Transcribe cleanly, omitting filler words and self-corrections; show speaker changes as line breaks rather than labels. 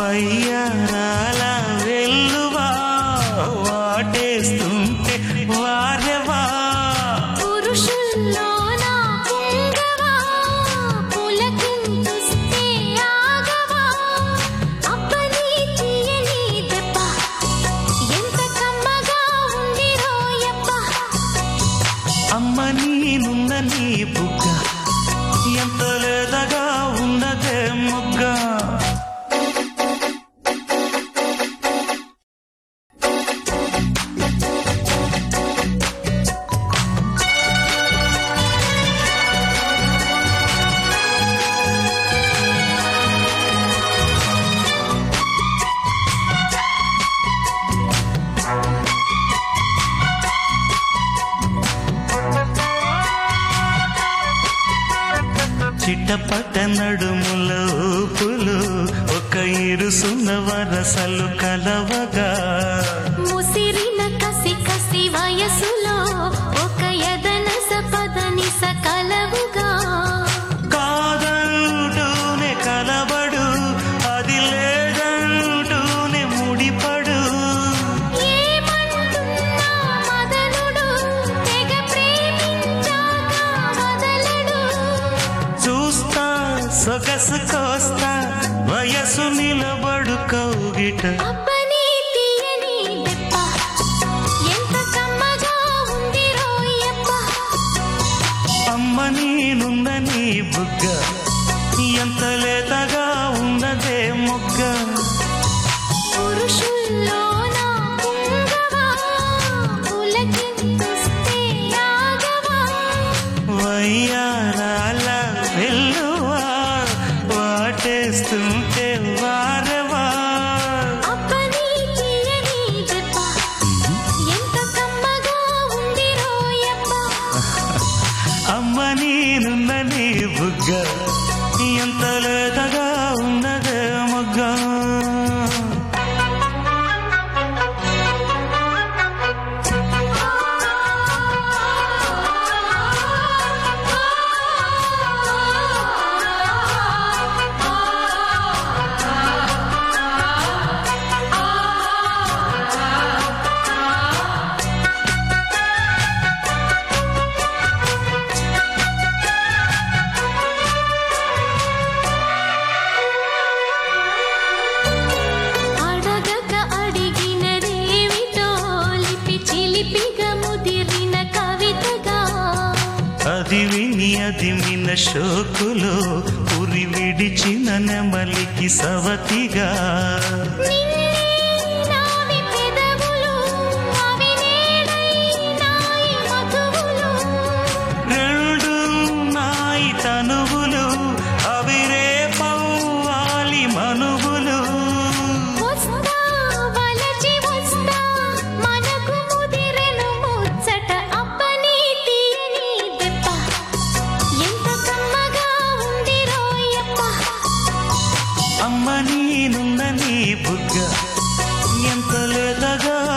వయ్యారాల వెల్లువా వాటేస్తుంటే వారెవా
పురుషుల్లోన పొంగవా పులకింతుస్తే ఆగవా అప్పని తీయని దెబ్బ ఎంత కమ్మగా ఉంది రోయప్ప
అమ్మ నీనున్న నీ బుగ్గ ఎంత లేదగా ఉన్నదే మొగ్గ చిట్టపట్ట నడుముల ఊపులు ఒక ఇరుసున్న వరసలు కలవగా
ముసిరిన కసి కసి వయసులో ఒక యదనస పదనిస కలవుగా
కాదంటూనే కలబడు అది లేదంటూనే ముడిపడు
ఏమంటున్నా మదనుడు తెగ ప్రేమించాక వదలడు
చూస్తా సొగసు కోస్తా వయసు నిలబడు కౌగిట
అప్పని తీయని దెబ్బ ఎంత కమ్మగా ఉంది రోయప్ప
అమ్మ నీనున్న నీ బుగ్గ ఎంత లేతగా ఉన్నదే మొగ్గ
పురుషుల్లోన పొంగవా పులకింతుస్తే ఆగవా
వయ్యారాల వెల్లువా వాటేస్తుంటే వారెవా
అప్పని తీయని దెబ్బ ఎంత కమ్మగా ఉంది రోయప్ప
అమ్మ నీనున్న నీ బుగ్గ ఎంత లేతగా ఉన్నదే మొగ్గ
అడగక అడిగినదేమిటో లిపి చిలిపిగా ముదిరిన కవితగా
అది విని అది మిన షోకులో ఉరి విడిచిన నెమలికి సవతిగా
నిన్నే నావి పెదవులు అవి నేడైనాయి మధువులు
రెండు నాయి తనువులు అవి రేపవ్వాలి మనువులు
వస్తా వలచి వస్తా మనకు ముదిరెను ముచ్చట అప్పని తీయని దెబ్బ ఎంత కమ్మగా ఉంది రోయప్ప
అమ్మ నీనున్న నీ బుగ్గ ఎంత లేతగా